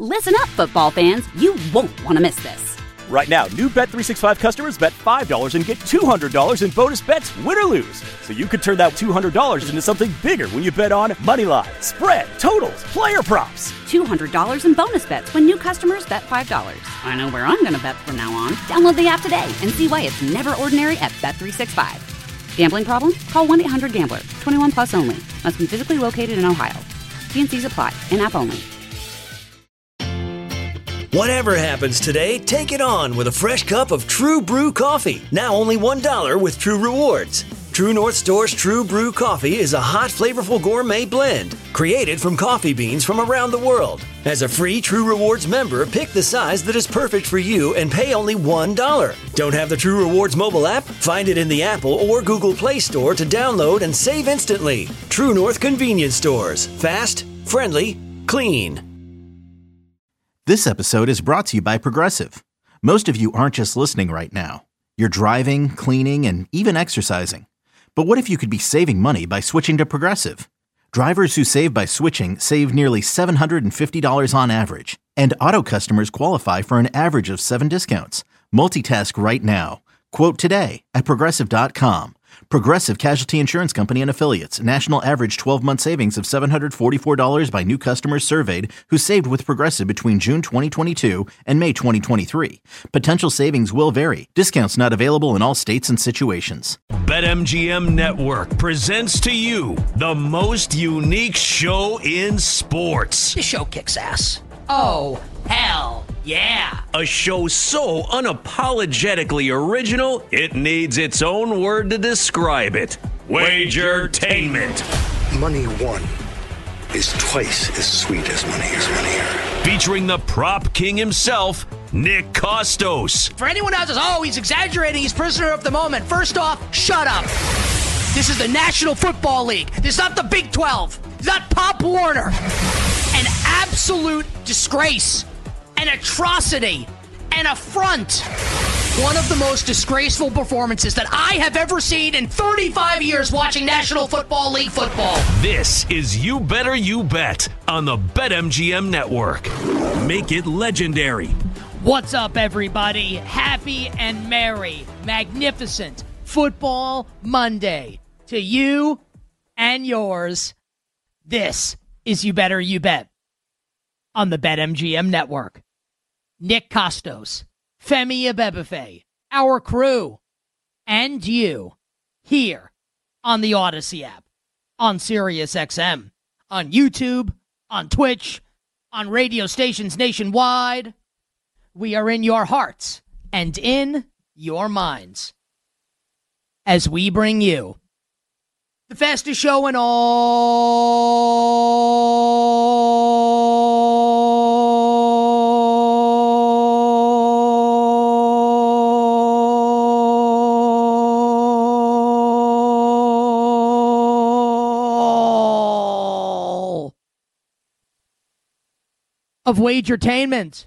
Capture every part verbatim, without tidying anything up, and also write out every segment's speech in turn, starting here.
Listen up, football fans. You won't want to miss this. Right now, new Bet three sixty-five customers bet five dollars and get two hundred dollars in bonus bets, win or lose. So you could turn that two hundred dollars into something bigger when you bet on money line, spread, totals, player props. two hundred dollars in bonus bets when new customers bet five dollars. I know where I'm going to bet from now on. Download the app today and see why it's never ordinary at Bet three sixty-five. Gambling problem? Call one eight hundred gambler. twenty-one plus only. Must be physically located in Ohio. T and C's apply. In-app only. Whatever happens today, take it on with a fresh cup of True Brew coffee. Now only one dollar with True Rewards. True North Store's True Brew coffee is a hot, flavorful gourmet blend created from coffee beans from around the world. As a free True Rewards member, pick the size that is perfect for you and pay only one dollar. Don't have the True Rewards mobile app? Find it in the Apple or Google Play Store to download and save instantly. True North Convenience Stores. Fast, friendly, clean. This episode is brought to you by Progressive. Most of you aren't just listening right now. You're driving, cleaning, and even exercising. But what if you could be saving money by switching to Progressive? Drivers who save by switching save nearly seven hundred fifty dollars on average. And auto customers qualify for an average of seven discounts. Multitask right now. Quote today at Progressive dot com. Progressive Casualty Insurance Company and Affiliates. National average twelve-month savings of seven hundred forty-four dollars by new customers surveyed who saved with Progressive between June twenty twenty-two and May twenty twenty-three. Potential savings will vary. Discounts not available in all states and situations. BetMGM Network presents to you the most unique show in sports. The show kicks ass. Oh, hell yeah. A show so unapologetically original, it needs its own word to describe it. Wagertainment. Money won is twice as sweet as money is money earned. Featuring the prop king himself, Nick Kostos. For anyone else who says, oh, he's exaggerating, he's prisoner of the moment. First off, shut up. This is the National Football League. This is not the Big twelve. It's not Pop Warner. An absolute disgrace, an atrocity, an affront. One of the most disgraceful performances that I have ever seen in thirty-five years watching National Football League football. This is You Better You Bet on the BetMGM Network. Make it legendary. What's up, everybody? Happy and merry, magnificent Football Monday to you and yours. This is You Better You Bet on the BetMGM Network. Nick Kostos, Femi Abebefe, our crew, and you here on the Odyssey app, on SiriusXM, on YouTube, on Twitch, on radio stations nationwide. We are in your hearts and in your minds as we bring you the fastest show in all of Wagertainment.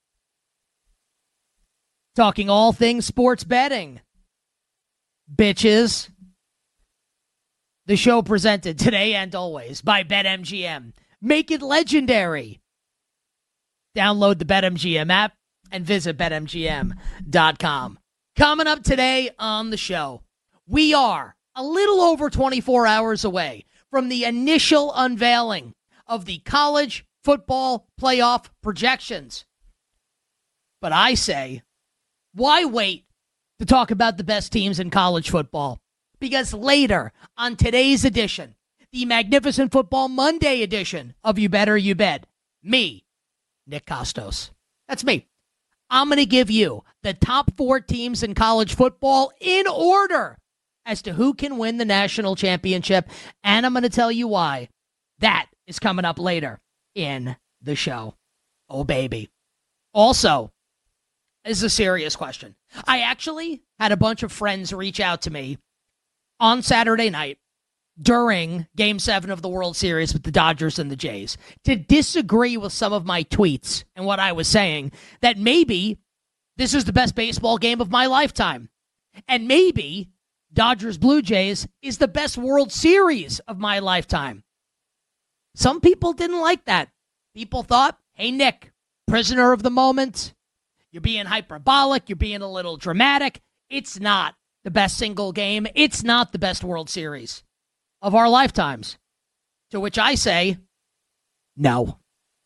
Talking all things sports betting. Bitches. The show presented today and always by BetMGM. Make it legendary. Download the BetMGM app and visit Bet M G M dot com. Coming up today on the show, we are a little over twenty-four hours away from the initial unveiling of the college football playoff projections. But I say, why wait to talk about the best teams in college football? Because later on today's edition, the Magnificent Football Monday edition of You Better You Bet, me, Nick Kostos, that's me. I'm going to give you the top four teams in college football in order as to who can win the national championship, and I'm going to tell you why. That is coming up later in the show. Oh, baby. Also, this is a serious question. I actually had a bunch of friends reach out to me on Saturday night during Game seven of the World Series with the Dodgers and the Jays to disagree with some of my tweets and what I was saying, that maybe this is the best baseball game of my lifetime. And maybe Dodgers Blue Jays is the best World Series of my lifetime. Some people didn't like that. People thought, hey, Nick, prisoner of the moment. You're being hyperbolic. You're being a little dramatic. It's not the best single game. It's not the best World Series of our lifetimes. To which I say, no.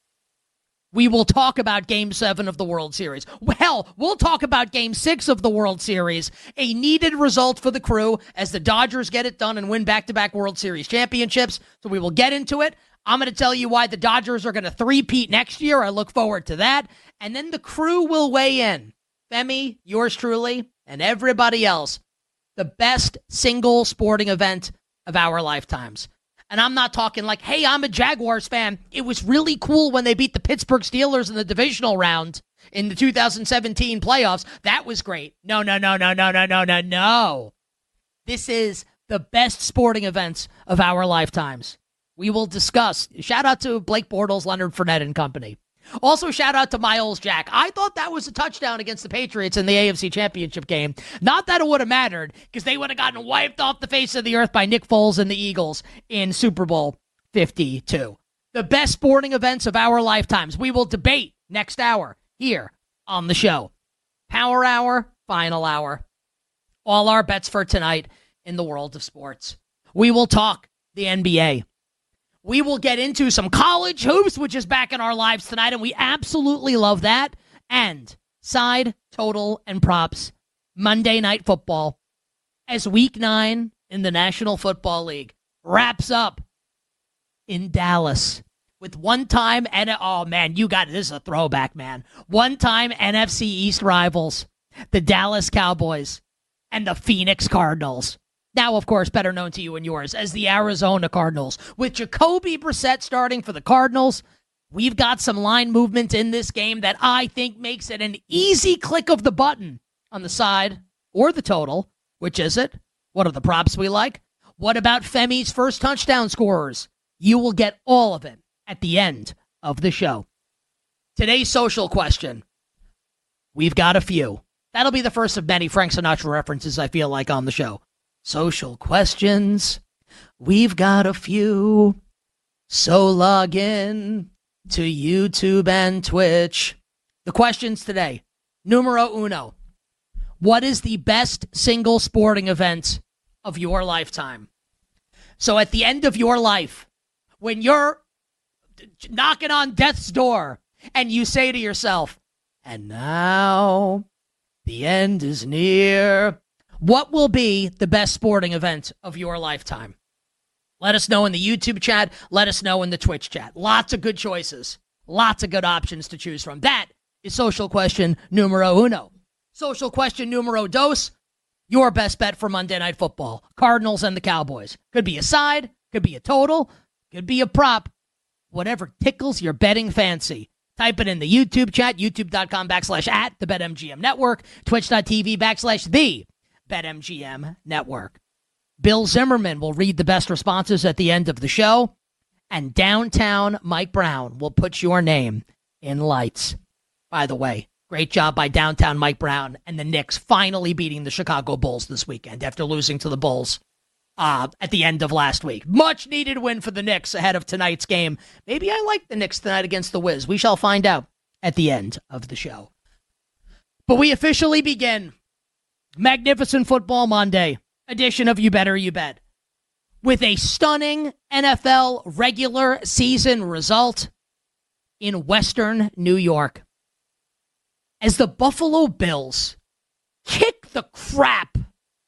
We will talk about Game seven of the World Series. Hell, we'll talk about Game six of the World Series, a needed result for the Crew as the Dodgers get it done and win back-to-back World Series championships. So we will get into it. I'm going to tell you why the Dodgers are going to three-peat next year. I look forward to that. And then the Crew will weigh in. Femi, yours truly, and everybody else, the best single sporting event of our lifetimes. And I'm not talking like, hey, I'm a Jaguars fan. It was really cool when they beat the Pittsburgh Steelers in the divisional round in the two thousand seventeen playoffs. That was great. No, no, no, no, no, no, no, no, no. This is the best sporting events of our lifetimes. We will discuss. Shout out to Blake Bortles, Leonard Fournette and company. Also, shout out to Miles Jack. I thought that was a touchdown against the Patriots in the A F C Championship game. Not that it would have mattered, because they would have gotten wiped off the face of the earth by Nick Foles and the Eagles in Super Bowl fifty-two. The best sporting events of our lifetimes. We will debate next hour here on the show. Power Hour, Final Hour. All our bets for tonight in the world of sports. We will talk the N B A. We will get into some college hoops, which is back in our lives tonight, and we absolutely love that. And side, total, and props, Monday Night Football, as Week nine in the National Football League wraps up in Dallas with one-time, N- oh, man, you got it. This is a throwback, man. One-time N F C East rivals, the Dallas Cowboys and the Phoenix Cardinals. Now, of course, better known to you and yours as the Arizona Cardinals. With Jacoby Brissett starting for the Cardinals, we've got some line movement in this game that I think makes it an easy click of the button on the side or the total. Which is it? What are the props we like? What about Femi's first touchdown scorers? You will get all of it at the end of the show. Today's social question. We've got a few. That'll be the first of many Frank Sinatra references, I feel like, on the show. Social questions, we've got a few, so log in to YouTube and Twitch. The questions today, numero uno, what is the best single sporting event of your lifetime? So at the end of your life, when you're knocking on death's door and you say to yourself, and now the end is near, what will be the best sporting event of your lifetime? Let us know in the YouTube chat. Let us know in the Twitch chat. Lots of good choices. Lots of good options to choose from. That is social question numero uno. Social question numero dos. Your best bet for Monday Night Football. Cardinals and the Cowboys. Could be a side. Could be a total. Could be a prop. Whatever tickles your betting fancy. Type it in the YouTube chat. YouTube.com backslash at the BetMGM Network. Twitch.tv backslash the BetMGM Network. Bill Zimmerman will read the best responses at the end of the show, and downtown Mike Brown will put your name in lights. By the way, great job by downtown Mike Brown and the Knicks finally beating the Chicago Bulls this weekend after losing to the Bulls uh, at the end of last week. Much needed win for the Knicks ahead of tonight's game. Maybe I like the Knicks tonight against the Wiz. We shall find out at the end of the show. But we officially begin Magnificent Football Monday edition of You Better You Bet with a stunning N F L regular season result in Western New York as the Buffalo Bills kick the crap,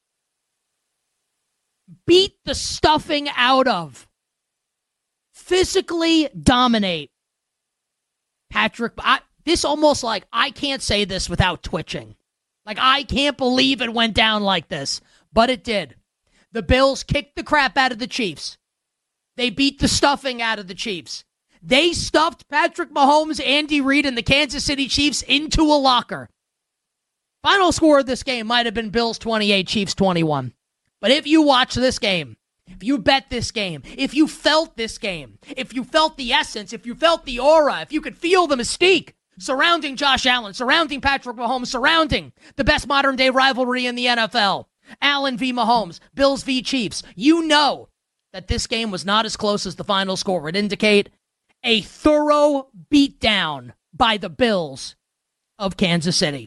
beat the stuffing out of, physically dominate Patrick. I, this almost like I can't say this without twitching. Like, I can't believe it went down like this, but it did. The Bills kicked the crap out of the Chiefs. They beat the stuffing out of the Chiefs. They stuffed Patrick Mahomes, Andy Reid, and the Kansas City Chiefs into a locker. Final score of this game might have been Bills twenty-eight, Chiefs twenty-one. But if you watch this game, if you bet this game, if you felt this game, if you felt the essence, if you felt the aura, if you could feel the mystique surrounding Josh Allen, surrounding Patrick Mahomes, surrounding the best modern-day rivalry in the N F L, Allen v. Mahomes, Bills v. Chiefs, you know that this game was not as close as the final score would indicate. A thorough beatdown by the Bills of Kansas City.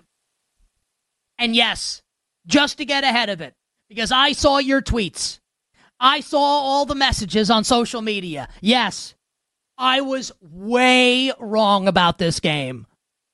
And yes, just to get ahead of it, because I saw your tweets, I saw all the messages on social media. Yes, I was way wrong about this game.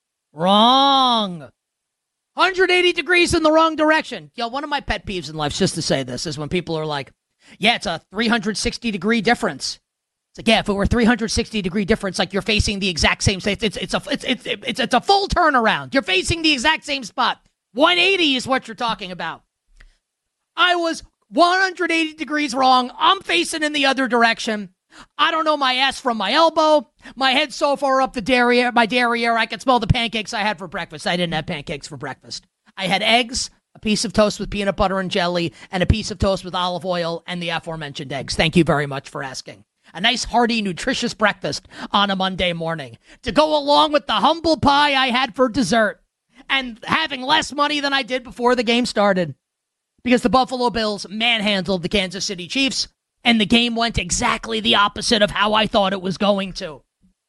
Wrong. one hundred eighty degrees in the wrong direction. Yo, one of my pet peeves in life, just to say this, is when people are like, yeah, it's a three hundred sixty degree difference. It's like, yeah, if it were a three hundred sixty degree difference, like you're facing the exact same state. It's, it's, a, it's, it's, it's, it's a full turnaround. You're facing the exact same spot. one eighty is what you're talking about. I was one hundred eighty degrees wrong. I'm facing in the other direction. I don't know my ass from my elbow. My head's so far up the derriere, my derriere, I could smell the pancakes I had for breakfast. I didn't have pancakes for breakfast. I had eggs, a piece of toast with peanut butter and jelly, and a piece of toast with olive oil and the aforementioned eggs. Thank you very much for asking. A nice, hearty, nutritious breakfast on a Monday morning to go along with the humble pie I had for dessert and having less money than I did before the game started because the Buffalo Bills manhandled the Kansas City Chiefs. And the game went exactly the opposite of how I thought it was going to.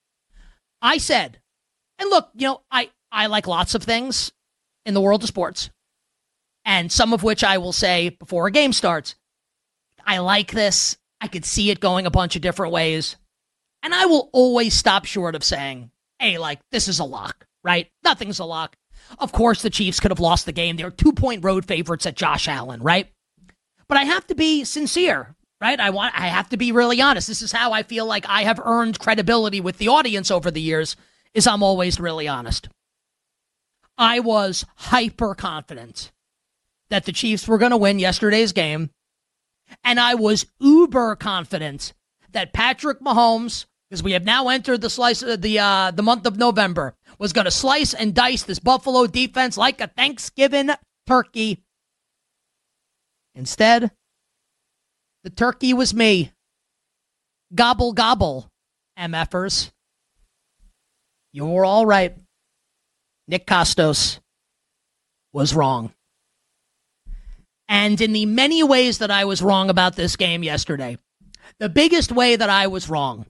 I said, and look, you know, I, I like lots of things in the world of sports, and some of which I will say before a game starts. I like this. I could see it going a bunch of different ways. And I will always stop short of saying, hey, like, this is a lock, right? Nothing's a lock. Of course, the Chiefs could have lost the game. They're two-point road favorites at Josh Allen, right? But I have to be sincere. Right? I want. I have to be really honest. This is how I feel like I have earned credibility with the audience over the years, is I'm always really honest. I was hyper confident that the Chiefs were going to win yesterday's game, and I was uber confident that Patrick Mahomes, because we have now entered the slice of the uh, the month of November, was going to slice and dice this Buffalo defense like a Thanksgiving turkey. Instead, the turkey was me. Gobble, gobble, MFers. You were all right. Nick Kostos was wrong. And in the many ways that I was wrong about this game yesterday, the biggest way that I was wrong,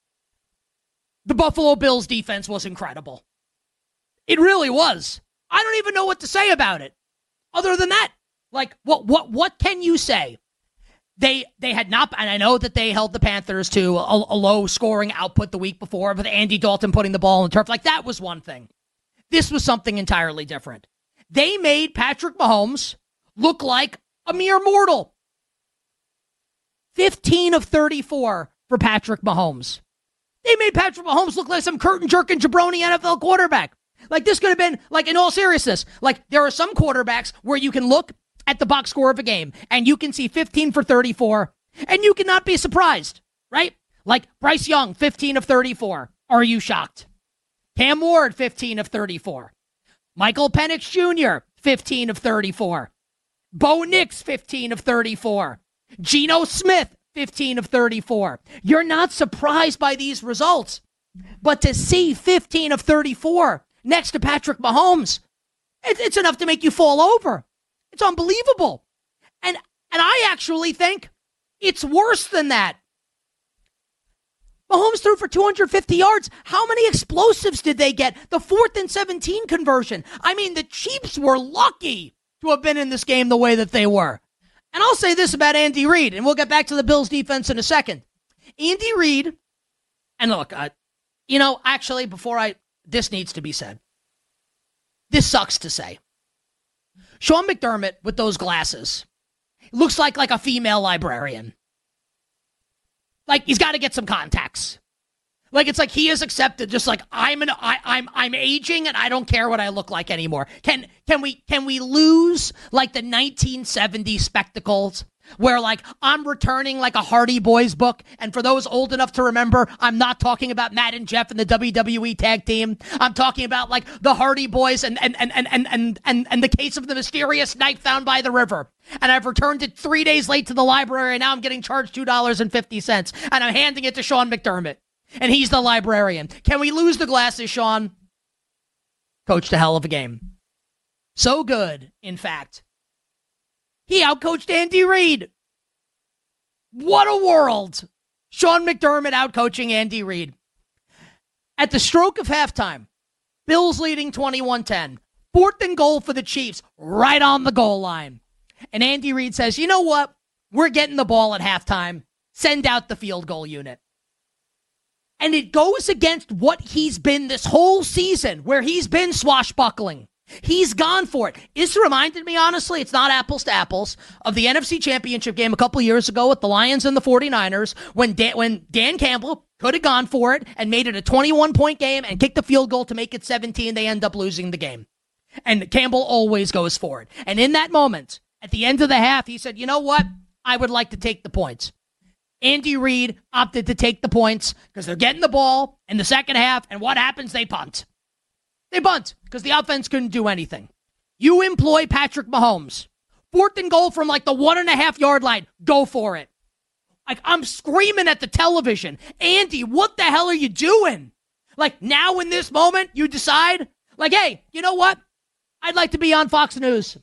the Buffalo Bills defense was incredible. It really was. I don't even know what to say about it. Other than that, like, what what what can you say? They they had not, and I know that they held the Panthers to a, a low scoring output the week before with Andy Dalton putting the ball on the turf. Like, that was one thing. This was something entirely different. They made Patrick Mahomes look like a mere mortal. fifteen of thirty-four for Patrick Mahomes. They made Patrick Mahomes look like some curtain-jerking jabroni N F L quarterback. Like, this could have been, like, in all seriousness, like, there are some quarterbacks where you can look at the box score of a game, and you can see fifteen for thirty-four, and you cannot be surprised, right? Like Bryce Young, fifteen of thirty-four. Are you shocked? Cam Ward, fifteen of thirty-four. Michael Penix Junior, fifteen of thirty-four. Bo Nix, fifteen of thirty-four. Geno Smith, fifteen of thirty-four. You're not surprised by these results, but to see fifteen of thirty-four next to Patrick Mahomes, it's enough to make you fall over. It's unbelievable. And and I actually think it's worse than that. Mahomes threw for two hundred fifty yards. How many explosives did they get? The fourth and seventeen conversion. I mean, the Chiefs were lucky to have been in this game the way that they were. And I'll say this about Andy Reid, and we'll get back to the Bills defense in a second. Andy Reid, and look, uh, you know, actually, before I, this needs to be said. This sucks to say. Sean McDermott with those glasses looks like like a female librarian. Like, he's got to get some contacts. Like, it's like he is accepted. Just like I'm an I, I'm I'm aging and I don't care what I look like anymore. Can can we can we lose like the nineteen seventies spectacles where like I'm returning like a Hardy Boys book, and for those old enough to remember, I'm not talking about Matt and Jeff and the W W E tag team. I'm talking about like the Hardy Boys and and and and and and and, and the case of the mysterious knife found by the river. And I've returned it three days late to the library, and now I'm getting charged two dollars and fifty cents, and I'm handing it to Sean McDermott. And he's the librarian. Can we lose the glasses, Sean? Coached a hell of a game. So good, in fact. He outcoached Andy Reid. What a world. Sean McDermott outcoaching Andy Reid. At the stroke of halftime, Bills leading twenty-one ten. Fourth and goal for the Chiefs, right on the goal line. And Andy Reid says, you know what? We're getting the ball at halftime. Send out the field goal unit. And it goes against what he's been this whole season, where he's been swashbuckling. He's gone for it. This reminded me, honestly, it's not apples to apples, of the N F C Championship game a couple years ago with the Lions and the 49ers when Dan, when Dan Campbell could have gone for it and made it a twenty-one point game and kicked the field goal to make it seventeen. They end up losing the game. And Campbell always goes for it. And in that moment, at the end of the half, he said, you know what? I would like to take the points. Andy Reid opted to take the points because they're getting the ball in the second half, and what happens? They punt. They bunt because the offense couldn't do anything. You employ Patrick Mahomes. Fourth and goal from like the one and a half yard line. Go for it. Like, I'm screaming at the television. Andy, what the hell are you doing? Like, now in this moment, you decide, like, hey, you know what? I'd like to be on Fox News.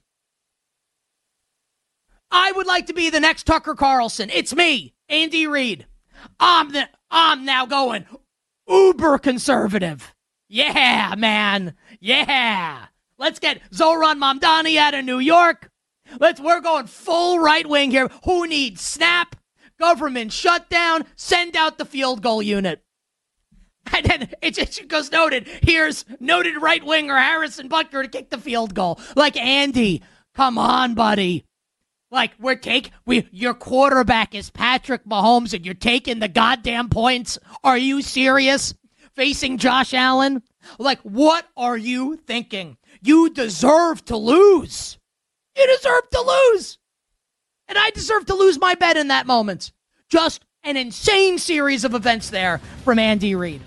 I would like to be the next Tucker Carlson. It's me, Andy Reid. I'm the, I'm now going uber conservative. Yeah, man. Yeah. Let's get Zohran Mamdani out of New York. Let's, we're going full right wing here. Who needs snap? Government shutdown. Send out the field goal unit. And then it just goes noted. Here's noted right winger Harrison Butker to kick the field goal. Like, Andy, come on, buddy. Like, we're take we your quarterback is Patrick Mahomes and you're taking the goddamn points. Are you serious? Facing Josh Allen? Like, what are you thinking? You deserve to lose. You deserve to lose. And I deserve to lose my bet in that moment. Just an insane series of events there from Andy Reid.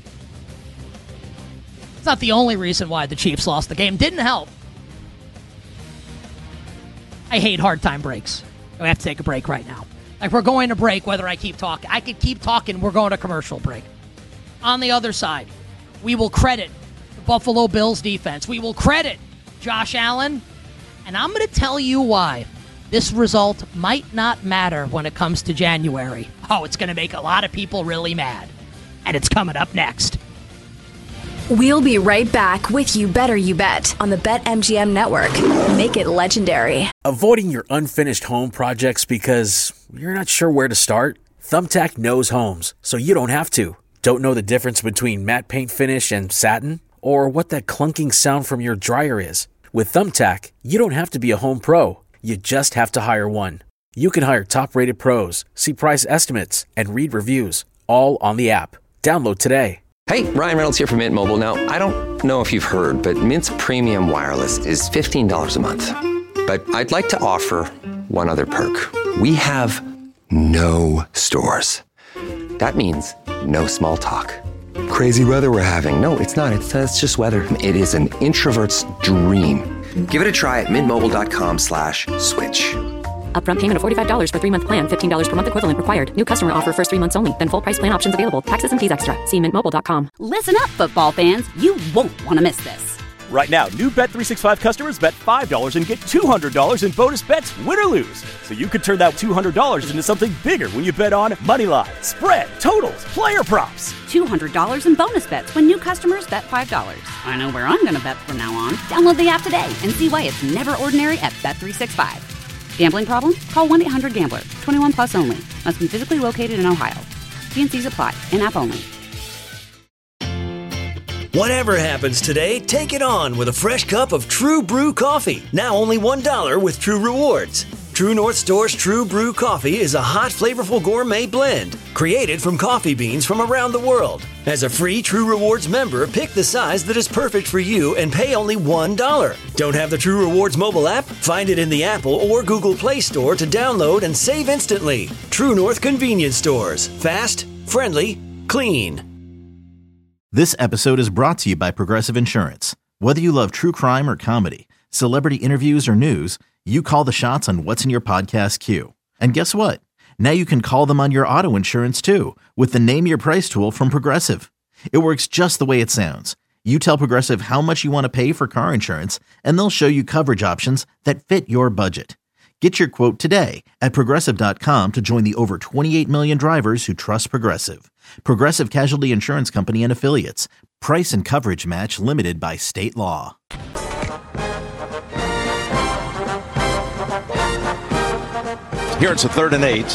It's not the only reason why the Chiefs lost the game. Didn't help. I hate hard time breaks. We have to take a break right now. Like, we're going to break whether I keep talking. I could keep talking. We're going to commercial break. On the other side, we will credit the Buffalo Bills defense. We will credit Josh Allen. And I'm going to tell you why this result might not matter when it comes to January. Oh, it's going to make a lot of people really mad. And it's coming up next. We'll be right back with You Better You Bet on the BetMGM network. Make it legendary. Avoiding your unfinished home projects because you're not sure where to start? Thumbtack knows homes, so you don't have to. Don't know the difference between matte paint finish and satin? Or what that clunking sound from your dryer is? With Thumbtack, you don't have to be a home pro. You just have to hire one. You can hire top-rated pros, see price estimates, and read reviews, all on the app. Download today. Hey, Ryan Reynolds here from Mint Mobile. Now, I don't know if you've heard, but Mint's premium wireless is fifteen dollars a month. But I'd like to offer one other perk. We have no stores. That means no small talk. Crazy weather we're having. No, it's not. It's, uh, it's just weather. It is an introvert's dream. Give it a try at mintmobile.com slash switch. Upfront payment of forty-five dollars for three-month plan, fifteen dollars per month equivalent required. New customer offer first three months only. Then full price plan options available. Taxes and fees extra. See mint mobile dot com. Listen up, football fans. You won't want to miss this. Right now, new Bet three sixty-five customers bet five dollars and get two hundred dollars in bonus bets, win or lose. So you could turn that two hundred dollars into something bigger when you bet on Moneyline, spread, totals, player props. two hundred dollars in bonus bets when new customers bet five dollars. I know where I'm going to bet from now on. Download the app today and see why it's never ordinary at Bet three sixty-five. Gambling problem? Call one eight hundred gambler. twenty-one plus only. Must be physically located in Ohio. T and C's apply. In-app only. Whatever happens today, take it on with a fresh cup of True Brew coffee. Now only one dollar with True Rewards. True North Store's True Brew coffee is a hot, flavorful gourmet blend created from coffee beans from around the world. As a free True Rewards member, pick the size that is perfect for you and pay only one dollar. Don't have the True Rewards mobile app? Find it in the Apple or Google Play Store to download and save instantly. True North Convenience Stores. Fast, friendly, clean. This episode is brought to you by Progressive Insurance. Whether you love true crime or comedy, celebrity interviews or news, you call the shots on what's in your podcast queue. And guess what? Now you can call them on your auto insurance too with the Name Your Price tool from Progressive. It works just the way it sounds. You tell Progressive how much you want to pay for car insurance, and they'll show you coverage options that fit your budget. Get your quote today at Progressive dot com to join the over twenty-eight million drivers who trust Progressive. Progressive Casualty Insurance Company and Affiliates. Price and coverage match limited by state law. Here it's a third and eight.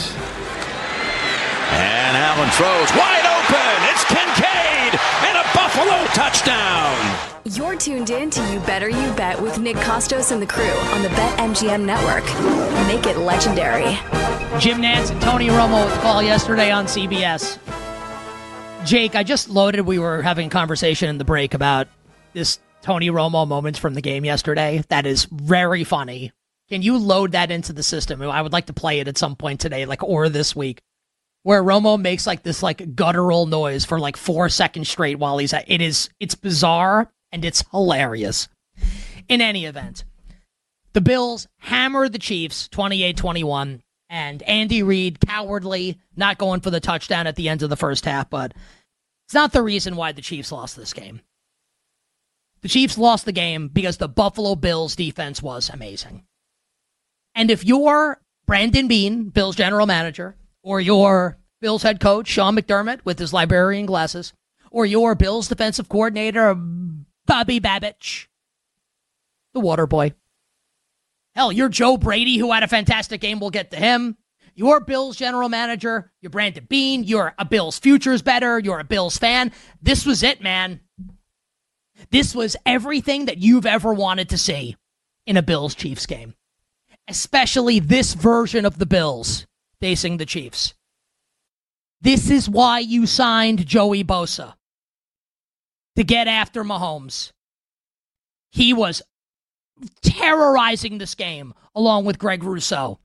And Allen throws wide open. It's Kincaid and a Buffalo touchdown. You're tuned in to You Better You Bet with Nick Costos and the crew on the BetMGM Network. Make it legendary. Jim Nantz and Tony Romo with the call yesterday on C B S. Jake, I just loaded. We were having a conversation in the break about this Tony Romo moment from the game yesterday. That is very funny. Can you load that into the system? I would like to play it at some point today, like, or this week, where Romo makes like this like guttural noise for like four seconds straight while he's at it. Is it's bizarre and it's hilarious. In any event, the Bills hammer the Chiefs twenty-eight twenty-one, and Andy Reid cowardly not going for the touchdown at the end of the first half, but it's not the reason why the Chiefs lost this game. The Chiefs lost the game because the Buffalo Bills defense was amazing. And if you're Brandon Beane, Bills general manager, or you're Bills head coach Sean McDermott with his librarian glasses, or you're Bills defensive coordinator Bobby Babich, the water boy. Hell, you're Joe Brady, who had a fantastic game. We'll get to him. You're Bills general manager. You're Brandon Beane. You're a Bills futures bettor. You're a Bills fan. This was it, man. This was everything that you've ever wanted to see in a Bills-Chiefs game. Especially this version of the Bills facing the Chiefs. This is why you signed Joey Bosa. To get after Mahomes. He was terrorizing this game along with Greg Rousseau.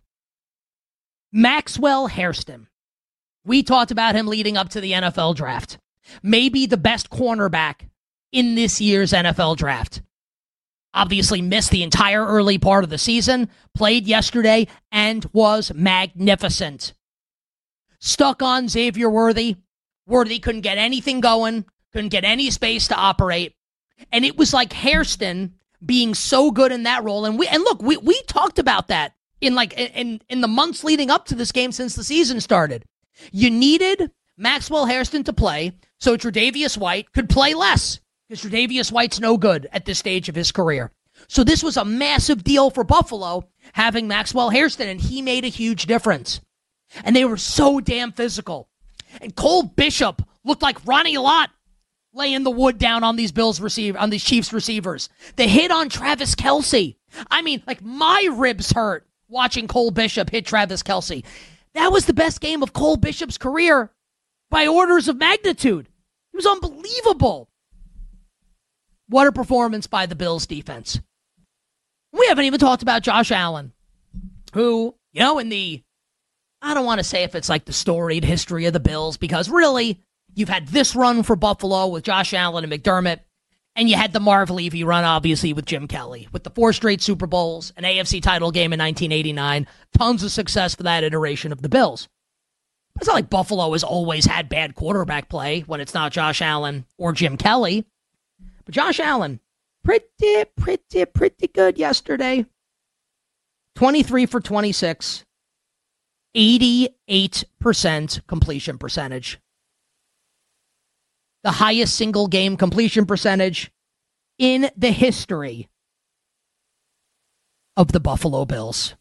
Maxwell Hairston. We talked about him leading up to the N F L draft. Maybe the best cornerback in this year's N F L draft. Obviously missed the entire early part of the season, played yesterday, and was magnificent. Stuck on Xavier Worthy. Worthy couldn't get anything going, couldn't get any space to operate. And it was like Hairston being so good in that role. And we and look, we, we talked about that in like in, in the months leading up to this game since the season started. You needed Maxwell Hairston to play so Tre'Davious White could play less. Because Tre'Davious White's no good at this stage of his career. So this was a massive deal for Buffalo, having Maxwell Hairston, and he made a huge difference. And they were so damn physical. And Cole Bishop looked like Ronnie Lott laying the wood down on these Bills receive on these Chiefs receivers. The hit on Travis Kelce. I mean, like, my ribs hurt watching Cole Bishop hit Travis Kelce. That was the best game of Cole Bishop's career by orders of magnitude. It was unbelievable. What a performance by the Bills defense. We haven't even talked about Josh Allen, who, you know, in the, I don't want to say if it's like the storied history of the Bills, because really, you've had this run for Buffalo with Josh Allen and McDermott, and you had the Marv Levy run, obviously, with Jim Kelly, with the four straight Super Bowls, an A F C title game in nineteen eighty-nine, tons of success for that iteration of the Bills. It's not like Buffalo has always had bad quarterback play when it's not Josh Allen or Jim Kelly. But Josh Allen, pretty, pretty, pretty good yesterday. twenty-three for twenty-six. eighty-eight percent completion percentage. The highest single game completion percentage in the history of the Buffalo Bills.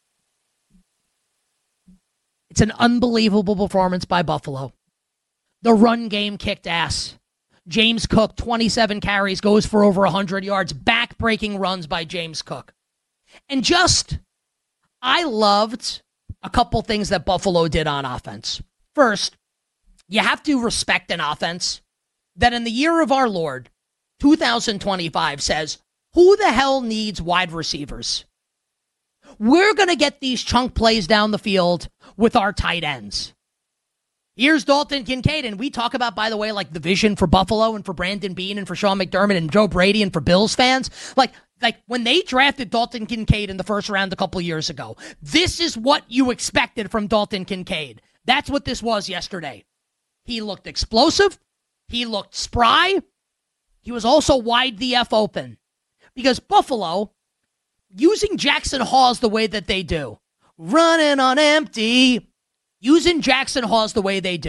It's an unbelievable performance by Buffalo. The run game kicked ass. James Cook, twenty-seven carries, goes for over one hundred yards. Back-breaking runs by James Cook. And just, I loved a couple things that Buffalo did on offense. First, you have to respect an offense that in the year of our Lord, two thousand twenty-five, says, who the hell needs wide receivers? We're going to get these chunk plays down the field with our tight ends. Here's Dalton Kincaid, and we talk about, by the way, like the vision for Buffalo and for Brandon Beane and for Sean McDermott and Joe Brady and for Bills fans. Like, like when they drafted Dalton Kincaid in the first round a couple years ago, this is what you expected from Dalton Kincaid. That's what this was yesterday. He looked explosive. He looked spry. He was also wide the F open. Because Buffalo, using Jackson Hawes the way that they do, running on empty, using Jackson Hawes the way they do,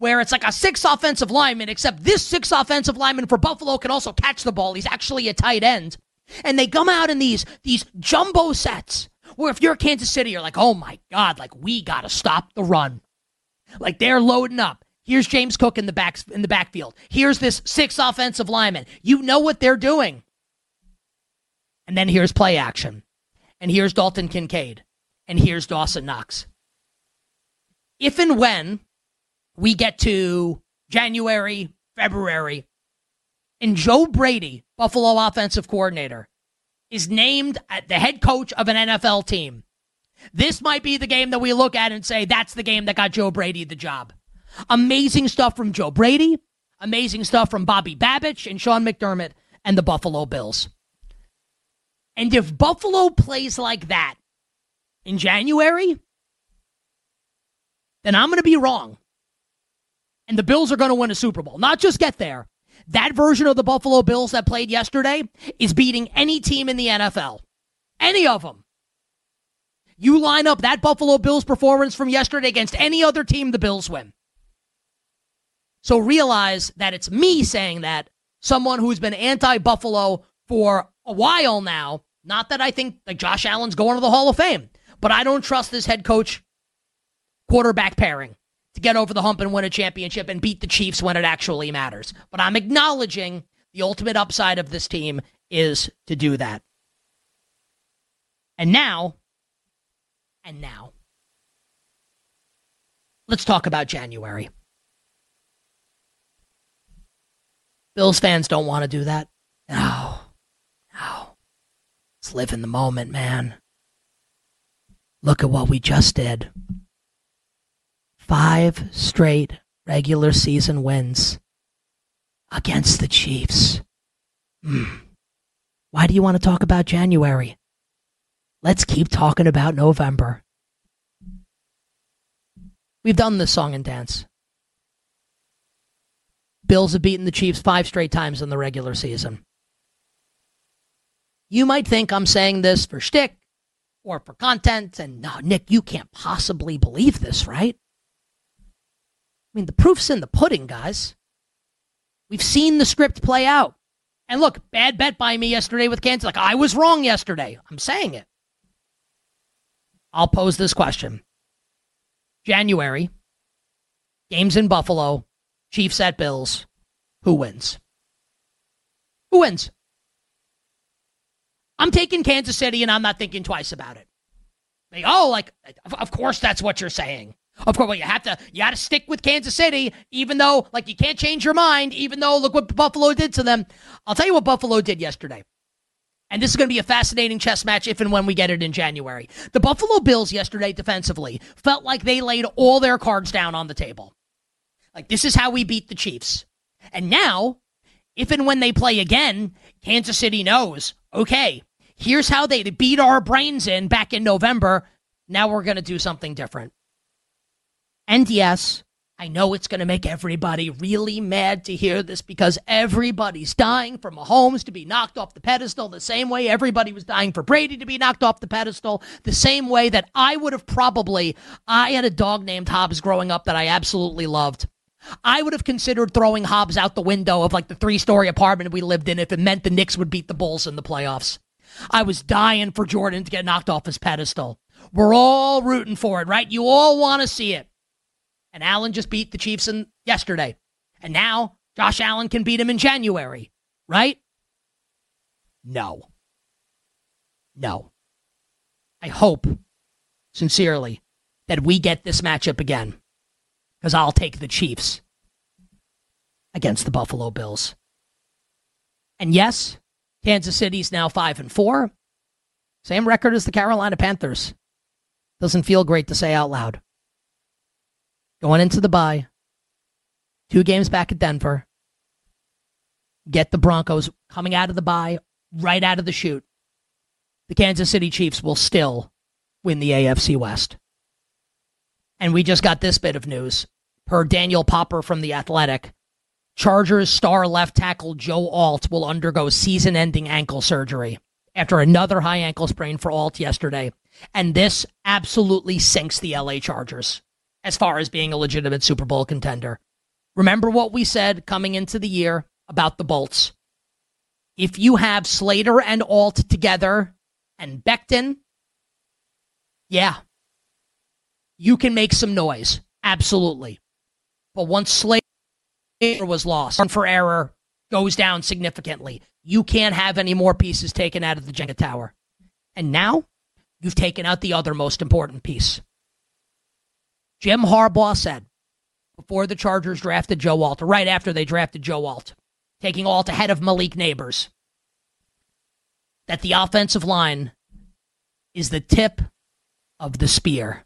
where it's like a six offensive lineman, except this six offensive lineman for Buffalo can also catch the ball. He's actually a tight end. And they come out in these, these jumbo sets where if you're Kansas City, you're like, oh my God, like we got to stop the run. Like they're loading up. Here's James Cook in the back, in the backfield. Here's this six offensive lineman. You know what they're doing. And then here's play action. And here's Dalton Kincaid. And here's Dawson Knox. If and when we get to January, February, and Joe Brady, Buffalo offensive coordinator, is named the head coach of an N F L team, this might be the game that we look at and say, that's the game that got Joe Brady the job. Amazing stuff from Joe Brady. Amazing stuff from Bobby Babich and Sean McDermott and the Buffalo Bills. And if Buffalo plays like that in January, then I'm going to be wrong. And the Bills are going to win a Super Bowl. Not just get there. That version of the Buffalo Bills that played yesterday is beating any team in the N F L. Any of them. You line up that Buffalo Bills performance from yesterday against any other team, the Bills win. So realize that it's me saying that, someone who's been anti-Buffalo for a while now. Not that I think like Josh Allen's going to the Hall of Fame, but I don't trust this head coach quarterback pairing to get over the hump and win a championship and beat the Chiefs when it actually matters. But I'm acknowledging the ultimate upside of this team is to do that. And now, and now, let's talk about January. Bills fans don't want to do that. No, no. Let's live in the moment, man. Look at what we just did. Five straight regular season wins against the Chiefs. Mm. Why do you want to talk about January? Let's keep talking about November. We've done this song and dance. Bills have beaten the Chiefs five straight times in the regular season. You might think I'm saying this for shtick or for content, and no, Nick, you can't possibly believe this, right? I mean, the proof's in the pudding, guys. We've seen the script play out. And look, bad bet by me yesterday with Kansas. Like, I was wrong yesterday. I'm saying it. I'll pose this question. January, games in Buffalo, Chiefs at Bills. Who wins? Who wins? I'm taking Kansas City, and I'm not thinking twice about it. Like, oh, like, of course that's what you're saying. Of course, well, you have to you got to stick with Kansas City, even though, like, you can't change your mind, even though, look what Buffalo did to them. I'll tell you what Buffalo did yesterday. And this is going to be a fascinating chess match if and when we get it in January. The Buffalo Bills yesterday defensively felt like they laid all their cards down on the table. Like, this is how we beat the Chiefs. And now, if and when they play again, Kansas City knows, okay, here's how they beat our brains in back in November. Now we're going to do something different. And yes, I know it's going to make everybody really mad to hear this because everybody's dying for Mahomes to be knocked off the pedestal the same way everybody was dying for Brady to be knocked off the pedestal, the same way that I would have probably, I had a dog named Hobbs growing up that I absolutely loved. I would have considered throwing Hobbs out the window of like the three-story apartment we lived in if it meant the Knicks would beat the Bulls in the playoffs. I was dying for Jordan to get knocked off his pedestal. We're all rooting for it, right? You all want to see it. And Allen just beat the Chiefs in yesterday. And now Josh Allen can beat him in January, right? No. No. I hope, sincerely, that we get this matchup again. Because I'll take the Chiefs against the Buffalo Bills. And yes, Kansas City's now five and four. Same record as the Carolina Panthers. Doesn't feel great to say out loud. Going into the bye. Two games back at Denver. Get the Broncos coming out of the bye, right out of the chute. The Kansas City Chiefs will still win the A F C West. And we just got this bit of news. Per Daniel Popper from The Athletic, Chargers star left tackle Joe Alt will undergo season-ending ankle surgery after another high ankle sprain for Alt yesterday. And this absolutely sinks the L A Chargers as far as being a legitimate Super Bowl contender. Remember what we said coming into the year about the Bolts. If you have Slater and Alt together and Becton, yeah, you can make some noise. Absolutely. But once Slater was lost, and for error goes down significantly, you can't have any more pieces taken out of the Jenga tower. And now, you've taken out the other most important piece. Jim Harbaugh said, before the Chargers drafted Joe Alt, or right after they drafted Joe Alt, taking Alt ahead of Malik Neighbors, that the offensive line is the tip of the spear.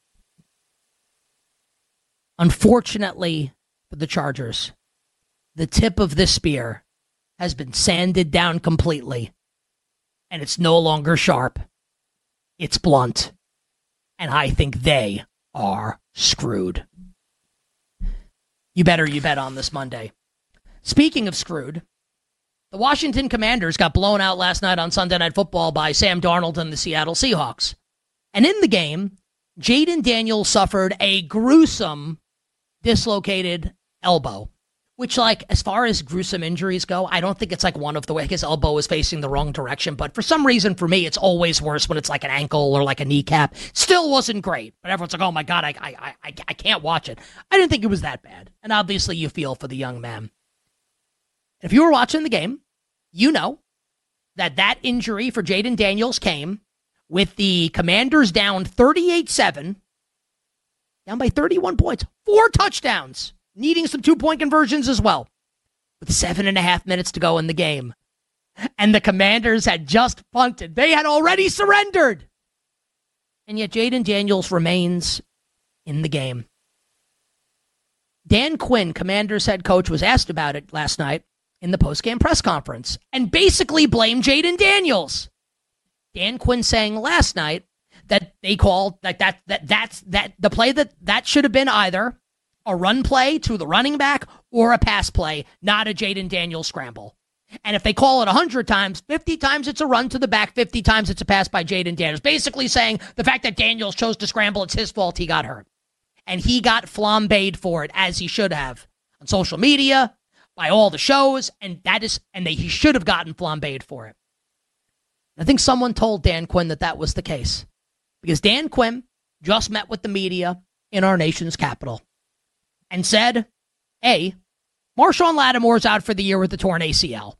Unfortunately for the Chargers, the tip of this spear has been sanded down completely, and it's no longer sharp. It's blunt, and I think they are screwed. You better you bet on this Monday. Speaking of screwed, the Washington Commanders got blown out last night on Sunday Night Football by Sam Darnold and the Seattle Seahawks. And in the game, Jaden Daniels suffered a gruesome dislocated elbow, which, like, as far as gruesome injuries go, I don't think it's like one of the way his elbow was facing the wrong direction. But for some reason, for me, it's always worse when it's like an ankle or like a kneecap. Still wasn't great, but everyone's like, oh my God, I, I, I, I can't watch it. I didn't think it was that bad. And obviously you feel for the young man. If you were watching the game, you know that that injury for Jaden Daniels came with the Commanders down thirty-eight seven, down by thirty-one points, four touchdowns, needing some two-point conversions as well, with seven and a half minutes to go in the game. And the Commanders had just punted. They had already surrendered. And yet Jaden Daniels remains in the game. Dan Quinn, Commanders head coach, was asked about it last night in the post-game press conference and basically blamed Jaden Daniels. Dan Quinn saying last night that they called like that that that's that the play that that should have been either a run play to the running back or a pass play, not a Jaden Daniels scramble. And if they call it one hundred times, fifty times it's a run to the back, fifty times it's a pass by Jaden Daniels. Basically saying the fact that Daniels chose to scramble, it's his fault he got hurt. And he got flambéed for it, as he should have, on social media, by all the shows, and that is, and they, he should have gotten flambéed for it. I think someone told Dan Quinn that that was the case, because Dan Quinn just met with the media in our nation's capital and said, A, Marshawn Lattimore's out for the year with a torn A C L.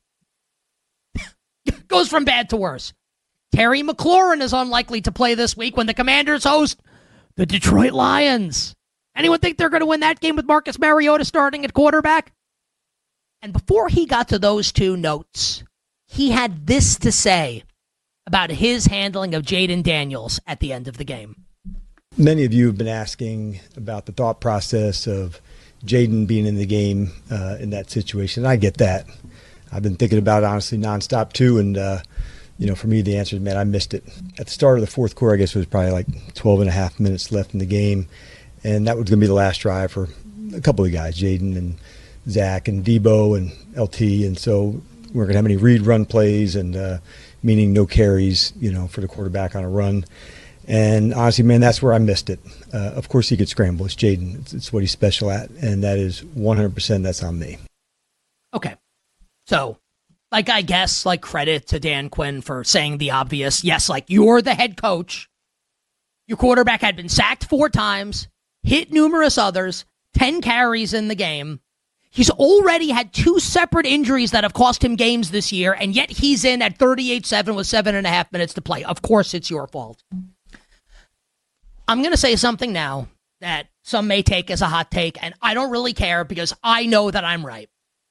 Goes from bad to worse. Terry McLaurin is unlikely to play this week when the Commanders host the Detroit Lions. Anyone think they're going to win that game with Marcus Mariota starting at quarterback? And before he got to those two notes, he had this to say about his handling of Jaden Daniels at the end of the game. Many of you have been asking about the thought process of Jaden being in the game uh, in that situation. And I get that. I've been thinking about it, honestly, nonstop, too. And, uh, you know, for me, the answer is, man, I missed it. At the start of the fourth quarter, I guess it was probably like twelve and a half minutes left in the game. And that was going to be the last drive for a couple of guys, Jaden and Zach and Debo and L T. And so we weren't going to have any read run plays, and uh, meaning no carries, you know, for the quarterback on a run. And honestly, man, that's where I missed it. Uh, of course he could scramble. It's Jaden. It's, it's what he's special at. And that is one hundred percent that's on me. Okay. So, like, I guess, like, credit to Dan Quinn for saying the obvious. Yes, like, you're the head coach. Your quarterback had been sacked four times, hit numerous others, ten carries in the game. He's already had two separate injuries that have cost him games this year, and yet he's in at thirty-eight seven with seven and a half minutes to play. Of course it's your fault. I'm going to say something now that some may take as a hot take, and I don't really care because I know that I'm right.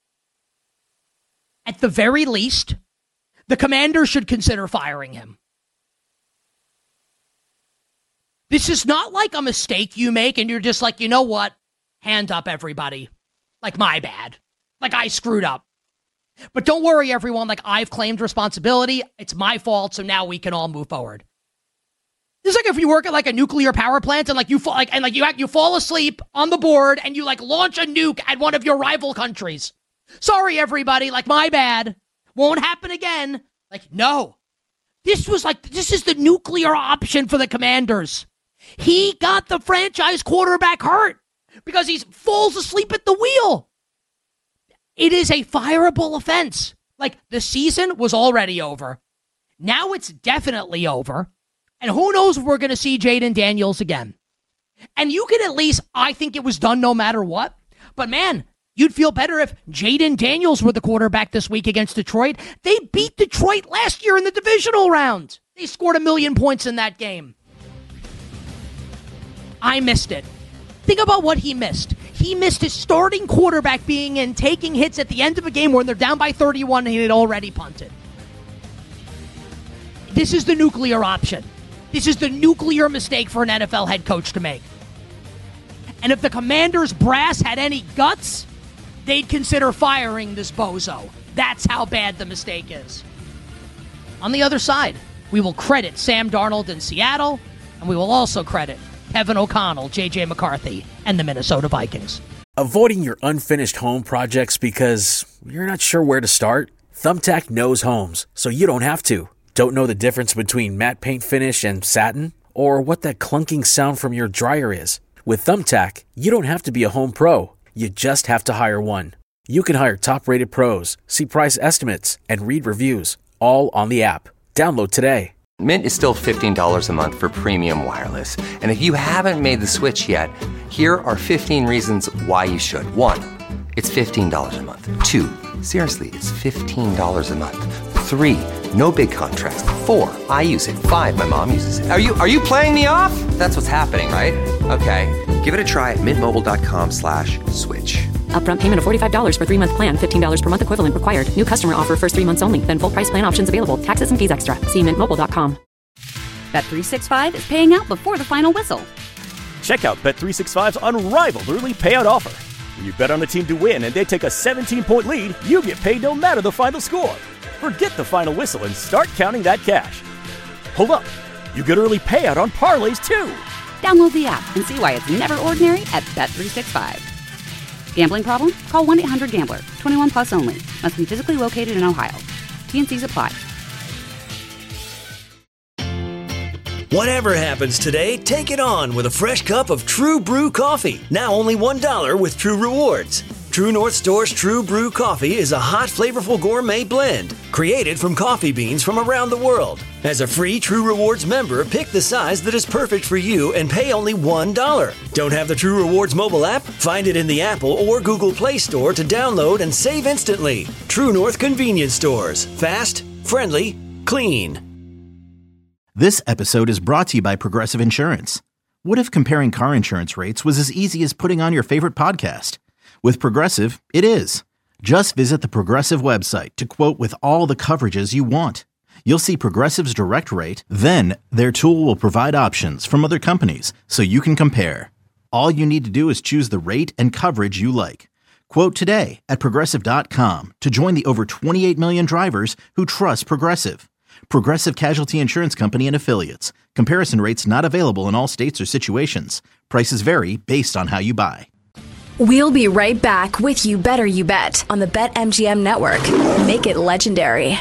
At the very least, the Commanders should consider firing him. This is not like a mistake you make and you're just like, you know what? Hand up, everybody. Like, my bad. Like, I screwed up. But don't worry, everyone. Like, I've claimed responsibility. It's my fault, so now we can all move forward. It's like if you work at, like, a nuclear power plant and, like, you fall, like, and, like, you, you fall asleep on the board and you, like, launch a nuke at one of your rival countries. Sorry, everybody. Like, my bad. Won't happen again. Like, no. This was, like, this is the nuclear option for the Commanders. He got the franchise quarterback hurt. because he falls asleep at the wheel. It is a fireable offense. Like, the season was already over. Now it's definitely over. And who knows if we're going to see Jayden Daniels again. And you can at least, I think it was done no matter what. But man, you'd feel better if Jayden Daniels were the quarterback this week against Detroit. They beat Detroit last year in the divisional round. They scored a million points in that game. I missed it. Think about what he missed. He missed his starting quarterback being in, taking hits at the end of a game when they're down by thirty-one and he had already punted. This is the nuclear option. This is the nuclear mistake for an N F L head coach to make. And if the Commanders brass had any guts, they'd consider firing this bozo. That's how bad the mistake is. On the other side, we will credit Sam Darnold in Seattle, and we will also credit Kevin O'Connell, J J McCarthy, and the Minnesota Vikings. Avoiding your unfinished home projects because you're not sure where to start? Thumbtack knows homes, so you don't have to. Don't know the difference between matte paint finish and satin? Or what that clunking sound from your dryer is? With Thumbtack, you don't have to be a home pro. You just have to hire one. You can hire top-rated pros, see price estimates, and read reviews, all on the app. Download today. Mint is still fifteen dollars a month for premium wireless. And if you haven't made the switch yet, here are fifteen reasons why you should. One, it's fifteen dollars a month. Two, seriously, it's fifteen dollars a month. Three, no big contracts. Four, I use it. Five, my mom uses it. Are you are you playing me off? That's what's happening, right? Okay, give it a try at mintmobile.com slash switch. Upfront payment of forty-five dollars for three-month plan, fifteen dollars per month equivalent required. New customer offer first three months only. Then full price plan options available. Taxes and fees extra. See mint mobile dot com. Bet three sixty-five is paying out before the final whistle. Check out Bet three sixty-five's unrivaled early payout offer. When you bet on a team to win and they take a seventeen-point lead, you get paid no matter the final score. Forget the final whistle and start counting that cash. Hold up. You get early payout on parlays, too. Download the app and see why it's never ordinary at Bet three sixty-five. Gambling problem? Call one eight hundred gambler. twenty-one plus only. Must be physically located in Ohio. T N Cs apply. Whatever happens today, take it on with a fresh cup of True Brew coffee. Now only one dollar with True Rewards. True North Store's True Brew Coffee is a hot, flavorful gourmet blend created from coffee beans from around the world. As a free True Rewards member, pick the size that is perfect for you and pay only one dollar. Don't have the True Rewards mobile app? Find it in the Apple or Google Play Store to download and save instantly. True North Convenience Stores. Fast, friendly, clean. This episode is brought to you by Progressive Insurance. What if comparing car insurance rates was as easy as putting on your favorite podcast? With Progressive, it is. Just visit the Progressive website to quote with all the coverages you want. You'll see Progressive's direct rate, then their tool will provide options from other companies so you can compare. All you need to do is choose the rate and coverage you like. Quote today at Progressive dot com to join the over twenty-eight million drivers who trust Progressive. Progressive Casualty Insurance Company and Affiliates. Comparison rates not available in all states or situations. Prices vary based on how you buy. We'll be right back with You Better You Bet on the BetMGM Network. Make it legendary.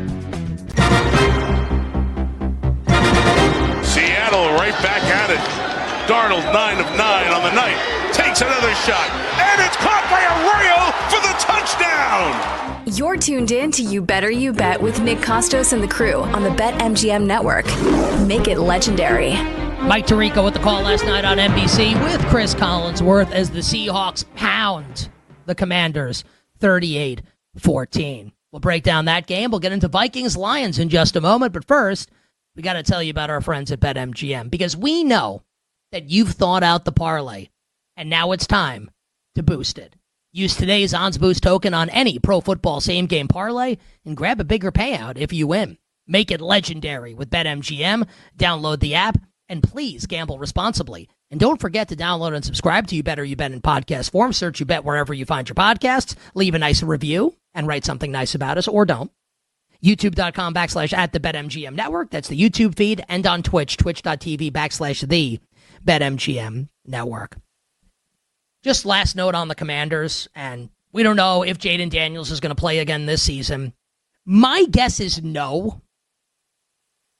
Seattle right back at it. Darnold nine of nine on the night. Takes another shot. And it's caught by Arroyo for the touchdown. You're tuned in to You Better You Bet with Nick Costos and the crew on the BetMGM Network. Make it legendary. Mike Tirico with the call last night on N B C with Chris Collinsworth as the Seahawks pound the Commanders thirty-eight fourteen. We'll break down that game. We'll get into Vikings-Lions in just a moment. But first, we got to tell you about our friends at BetMGM because we know that you've thought out the parlay, and now it's time to boost it. Use today's Odds Boost token on any pro football same-game parlay and grab a bigger payout if you win. Make it legendary with BetMGM. Download the app. And please gamble responsibly. And don't forget to download and subscribe to You Better You Bet in podcast form. Search You Bet wherever you find your podcasts. Leave a nice review and write something nice about us, or don't. YouTube.com backslash at the BetMGM Network. That's the YouTube feed. And on Twitch, twitch.tv backslash the BetMGM Network. Just last note on the Commanders, and we don't know if Jayden Daniels is going to play again this season. My guess is no.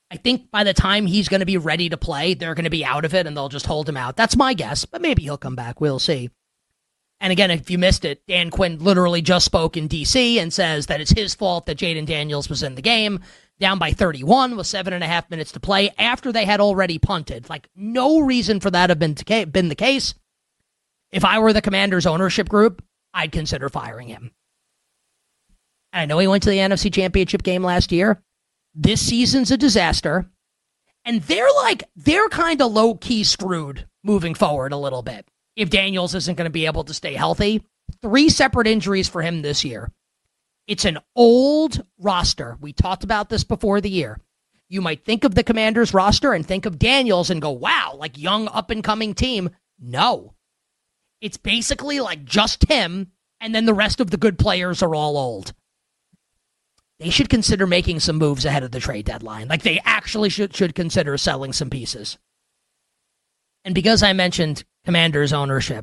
I think by the time he's going to be ready to play, they're going to be out of it and they'll just hold him out. That's my guess, but maybe he'll come back. We'll see. And again, if you missed it, Dan Quinn literally just spoke in D C and says that it's his fault that Jayden Daniels was in the game, down by thirty-one with seven and a half minutes to play after they had already punted. Like, no reason for that to have been, to, been the case. If I were the Commanders ownership group, I'd consider firing him. And I know he went to the N F C Championship game last year. This season's a disaster. And they're like, they're kind of low-key screwed moving forward a little bit. If Daniels isn't going to be able to stay healthy, three separate injuries for him this year. It's an old roster. We talked about this before the year. You might think of the Commanders roster and think of Daniels and go, wow, like young up-and-coming team. No. It's basically like just him, and then the rest of the good players are all old. They should consider making some moves ahead of the trade deadline. Like, they actually should, should consider selling some pieces. And because I mentioned Commanders ownership,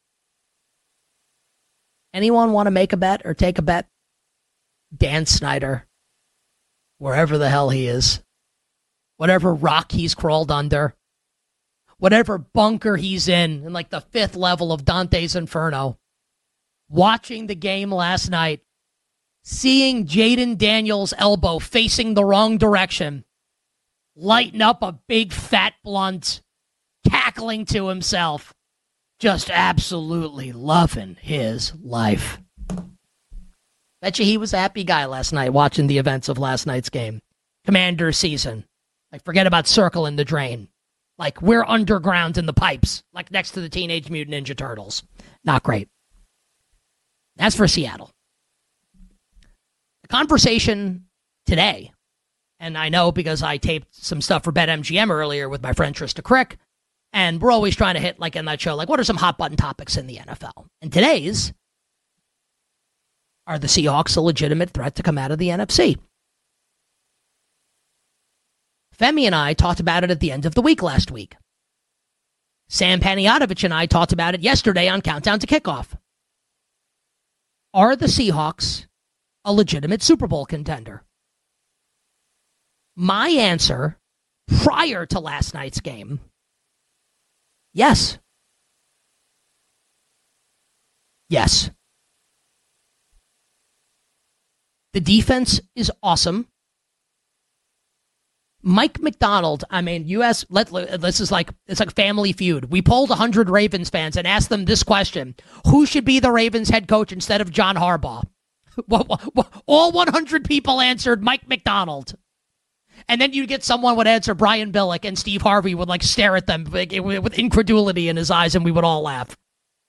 anyone want to make a bet or take a bet? Dan Snyder, wherever the hell he is, whatever rock he's crawled under, whatever bunker he's in, in like the fifth level of Dante's Inferno, watching the game last night, seeing Jayden Daniels' elbow facing the wrong direction, lighting up a big fat blunt, cackling to himself, just absolutely loving his life. Bet you he was a happy guy last night watching the events of last night's game. Commander season. Like, forget about Circle in the Drain. Like, we're underground in the pipes, like next to the Teenage Mutant Ninja Turtles. Not great. That's for Seattle. The conversation today, and I know because I taped some stuff for BetMGM earlier with my friend Trista Crick, and we're always trying to hit, like in that show, like what are some hot button topics in the N F L? And today's, are the Seahawks a legitimate threat to come out of the N F C? Femi and I talked about it at the end of the week last week. Sam Panayotovich and I talked about it yesterday on Countdown to Kickoff. Are the Seahawks a legitimate Super Bowl contender? My answer prior to last night's game, yes. Yes. The defense is awesome. Mike McDonald, I mean, U S, let, this is like, it's like Family Feud. We polled one hundred Ravens fans and asked them this question: who should be the Ravens head coach instead of John Harbaugh? All one hundred people answered Mike McDonald. And then you'd get someone would answer Brian Billick, and Steve Harvey would like stare at them with incredulity in his eyes, and we would all laugh.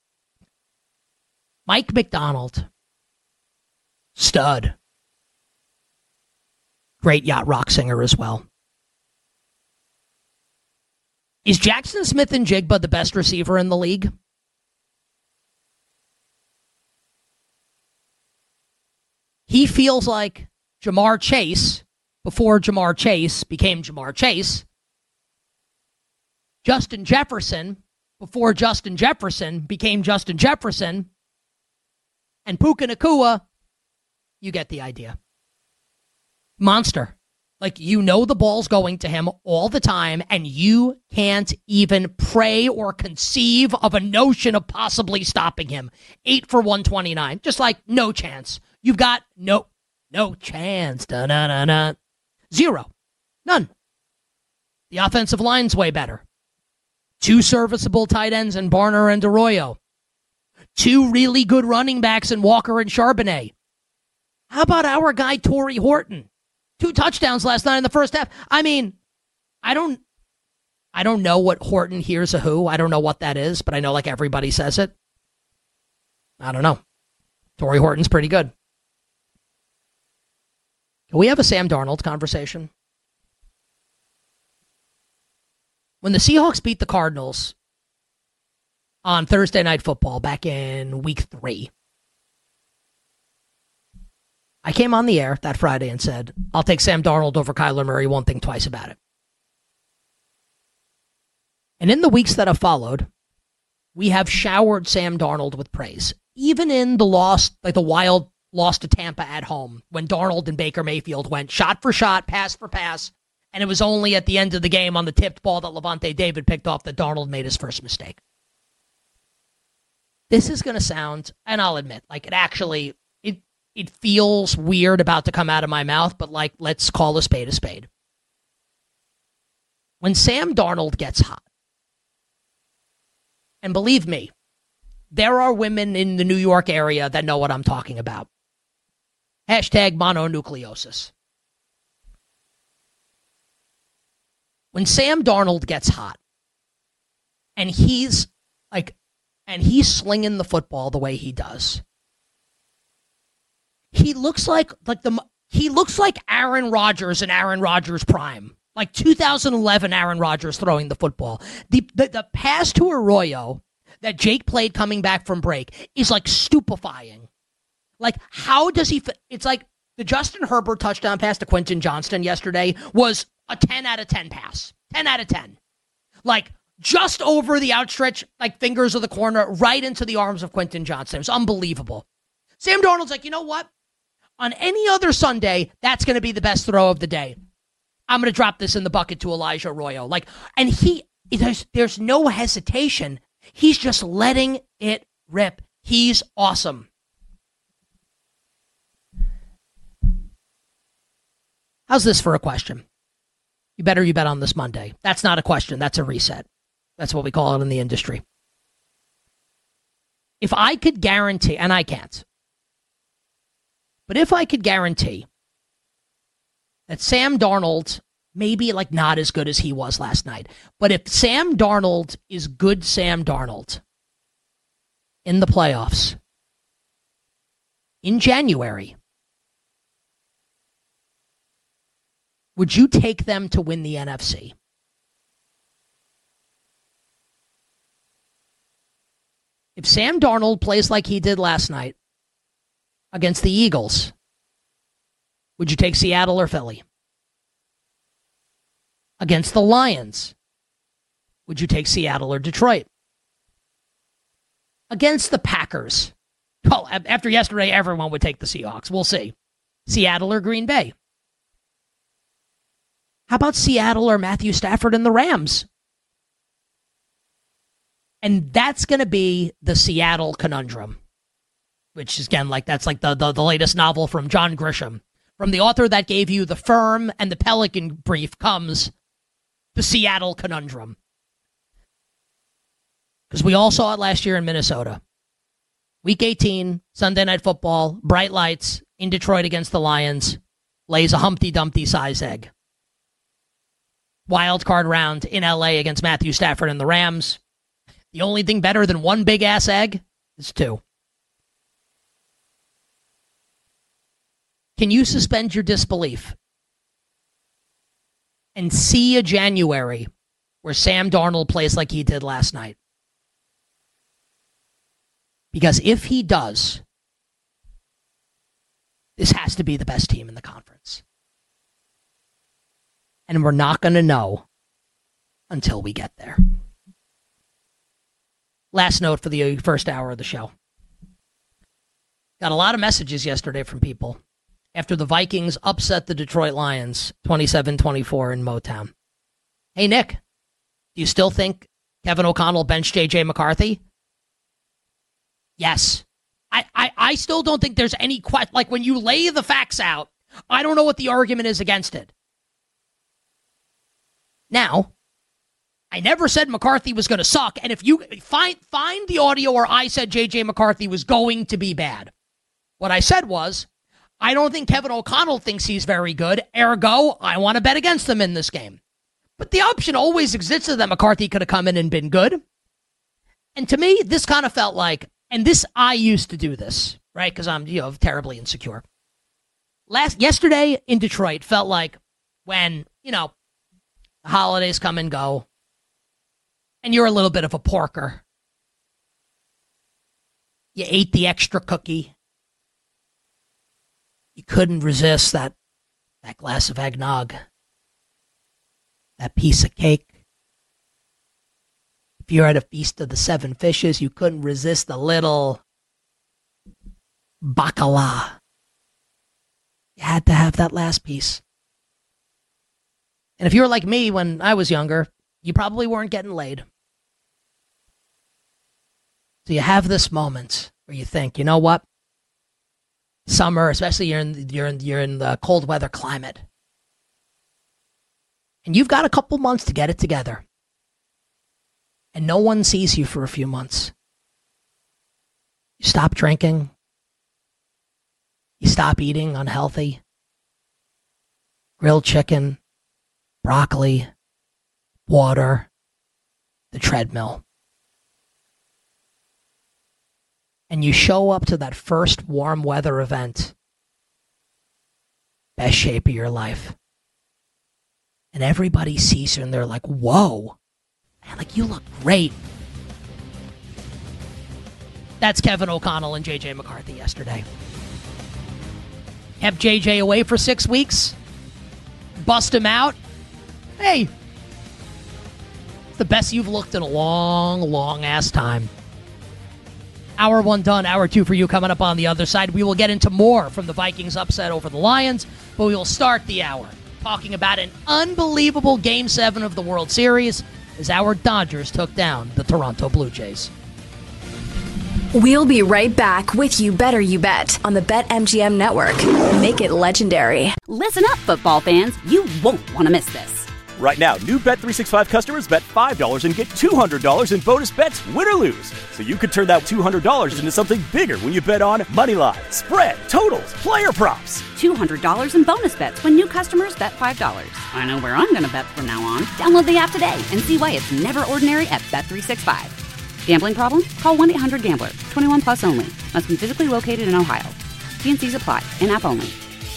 Mike McDonald. Stud. Great yacht rock singer as well. Is Jackson Smith-Njigba the best receiver in the league? He feels like Jamar Chase before Jamar Chase became Jamar Chase. Justin Jefferson before Justin Jefferson became Justin Jefferson. And Puka Nacua, you get the idea. Monster. Like, you know the ball's going to him all the time, and you can't even pray or conceive of a notion of possibly stopping him. Eight for one twenty-nine. Just like, no chance. You've got no, no chance. Da-na-na-na. Zero. None. The offensive line's way better. Two serviceable tight ends in Barner and Arroyo. Two really good running backs in Walker and Charbonnet. How about our guy, Torrey Horton? Two touchdowns last night in the first half. I mean, I don't I don't know what Horton hears a who. I don't know what that is, but I know like everybody says it. I don't know. Torrey Horton's pretty good. Can we have a Sam Darnold conversation? When the Seahawks beat the Cardinals on Thursday Night Football back in week three, I came on the air that Friday and said, I'll take Sam Darnold over Kyler Murray, won't think twice about it. And in the weeks that have followed, we have showered Sam Darnold with praise. Even in the loss, like the wild loss to Tampa at home, when Darnold and Baker Mayfield went shot for shot, pass for pass, And it was only at the end of the game on the tipped ball that Levante David picked off that Darnold made his first mistake. This is going to sound, and I'll admit, like it actually, it it feels weird about to come out of my mouth, but like, let's call a spade a spade. When Sam Darnold gets hot, and believe me, there are women in the New York area that know what I'm talking about. Hashtag mononucleosis. When Sam Darnold gets hot, and he's like, and he's slinging the football the way he does, he looks like like the he looks like Aaron Rodgers in Aaron Rodgers' prime, like two thousand eleven Aaron Rodgers throwing the football. The the, the pass to Arroyo that Jake played coming back from break is like stupefying. Like, how does he? It's like the Justin Herbert touchdown pass to Quentin Johnston yesterday was a ten out of ten pass. ten out of ten. Like, just over the outstretched, like, fingers of the corner, right into the arms of Quentin Johnston. It was unbelievable. Sam Darnold's like, you know what? On any other Sunday, that's going to be the best throw of the day. I'm going to drop this in the bucket to Elijah Arroyo. Like, and he, there's, there's no hesitation. He's just letting it rip. He's awesome. How's this for a question? You better you bet on this Monday. That's not a question. That's a reset. That's what we call it in the industry. If I could guarantee, and I can't, but if I could guarantee that Sam Darnold may be like not as good as he was last night, but if Sam Darnold is good Sam Darnold in the playoffs in January, would you take them to win the N F C? If Sam Darnold plays like he did last night against the Eagles, would you take Seattle or Philly? Against the Lions, would you take Seattle or Detroit? Against the Packers, well, after yesterday, everyone would take the Seahawks. We'll see. Seattle or Green Bay? How about Seattle or Matthew Stafford and the Rams? And that's going to be the Seattle conundrum, which is, again, like that's like the, the, the latest novel from John Grisham. From the author that gave you The Firm and The Pelican Brief comes the Seattle conundrum. Because we all saw it last year in Minnesota. Week eighteen, Sunday Night Football, bright lights in Detroit against the Lions, lays a Humpty Dumpty size egg. Wild card round in L A against Matthew Stafford and the Rams. The only thing better than one big-ass egg is two. Can you suspend your disbelief and see a January where Sam Darnold plays like he did last night? Because if he does, this has to be the best team in the conference. And we're not going to know until we get there. Last note for the first hour of the show. Got a lot of messages yesterday from people after the Vikings upset the Detroit Lions twenty-seven twenty-four in Motown. Hey, Nick, do you still think Kevin O'Connell benched J J McCarthy? Yes. I, I, I still don't think there's any question. Like, when you lay the facts out, I don't know what the argument is against it. Now, I never said McCarthy was going to suck, and if you find find the audio where I said J J McCarthy was going to be bad. What I said was, I don't think Kevin O'Connell thinks he's very good, ergo, I want to bet against them in this game. But the option always existed that McCarthy could have come in and been good. And to me, this kind of felt like, and this, I used to do this, right? Because I'm, you know, terribly insecure. Last, yesterday in Detroit felt like when, you know, the holidays come and go, and you're a little bit of a porker. You ate the extra cookie. You couldn't resist that, that glass of eggnog, that piece of cake. If you're at a feast of the seven fishes, you couldn't resist a little bacala. You had to have that last piece. And if you were like me when I was younger, you probably weren't getting laid. So you have this moment where you think, you know what? Summer, especially you're in you're in you're in the cold weather climate. And you've got a couple months to get it together. And no one sees you for a few months. You stop drinking. You stop eating unhealthy. Grilled chicken, broccoli, water, the treadmill. And you show up to that first warm weather event. Best shape of your life. And everybody sees you and they're like, whoa. Man, like, you look great. That's Kevin O'Connell and J J McCarthy yesterday. Kept J J away for six weeks. Bust him out. Hey. It's the best you've looked in a long, long ass time. Hour one done, hour two for you coming up on the other side. We will get into more from the Vikings upset over the Lions, but we will start the hour talking about an unbelievable Game seven of the World Series as our Dodgers took down the Toronto Blue Jays. We'll be right back with You Better You Bet on the BetMGM Network. Make it legendary. Listen up, football fans. You won't want to miss this. Right now, new Bet three sixty-five customers bet five dollars and get two hundred dollars in bonus bets, win or lose. So you could turn that two hundred dollars into something bigger when you bet on moneyline, spread, totals, player props. two hundred dollars in bonus bets when new customers bet five dollars. I know where I'm going to bet from now on. Download the app today and see why it's never ordinary at Bet three sixty-five. Gambling problem? Call one eight hundred gambler. twenty-one plus only. Must be physically located in Ohio. T and C's apply. In-app only.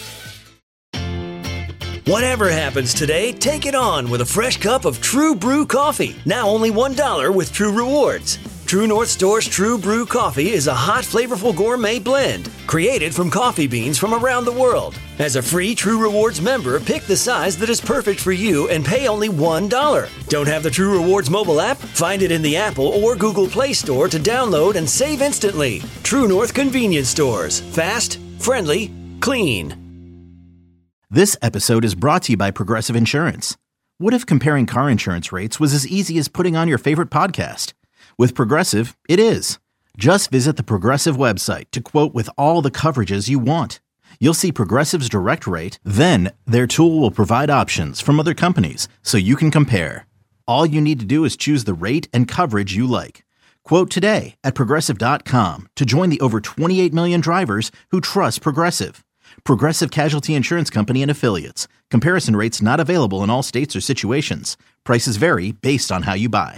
Whatever happens today, take it on with a fresh cup of True Brew coffee. Now only one dollar with True Rewards. True North Store's True Brew coffee is a hot, flavorful gourmet blend created from coffee beans from around the world. As a free True Rewards member, pick the size that is perfect for you and pay only one dollar. Don't have the True Rewards mobile app? Find it in the Apple or Google Play Store to download and save instantly. True North Convenience Stores. Fast, friendly, clean. This episode is brought to you by Progressive Insurance. What if comparing car insurance rates was as easy as putting on your favorite podcast? With Progressive, it is. Just visit the Progressive website to quote with all the coverages you want. You'll see Progressive's direct rate, then their tool will provide options from other companies so you can compare. All you need to do is choose the rate and coverage you like. Quote today at Progressive dot com to join the over twenty-eight million drivers who trust Progressive. Progressive Casualty Insurance Company and Affiliates. Comparison rates not available in all states or situations. Prices vary based on how you buy.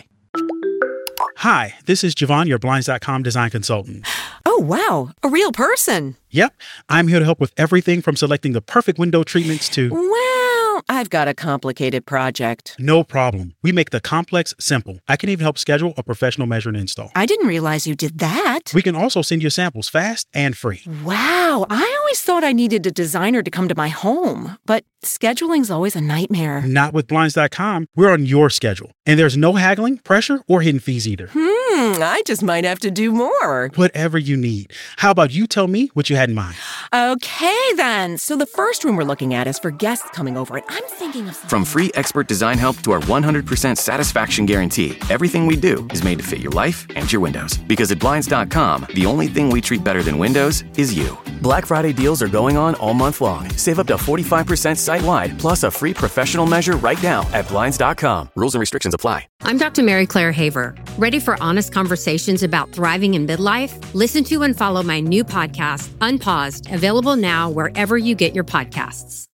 Hi, this is Javon, your Blinds dot com design consultant. Oh, wow. A real person. Yep. I'm here to help with everything from selecting the perfect window treatments to... Well, I've got a complicated project. No problem. We make the complex simple. I can even help schedule a professional measure and install. I didn't realize you did that. We can also send you samples fast and free. Wow. I always thought I needed a designer to come to my home, but scheduling's always a nightmare. Not with Blinds dot com. We're on your schedule. And there's no haggling, pressure, or hidden fees either. Hmm, I just might have to do more. Whatever you need. How about you tell me what you had in mind? Okay, then. So the first room we're looking at is for guests coming over, and I'm thinking of... From free expert design help to our one hundred percent satisfaction guarantee, everything we do is made to fit your life and your windows. Because at Blinds dot com, the only thing we treat better than windows is you. Black Friday deals are going on all month long. Save up to forty-five percent site-wide, plus a free professional measure right now at Blinds dot com. Rules and restrictions apply. I'm Doctor Mary Claire Haver. Ready for honest conversations about thriving in midlife? Listen to and follow my new podcast, Unpaused, available now wherever you get your podcasts.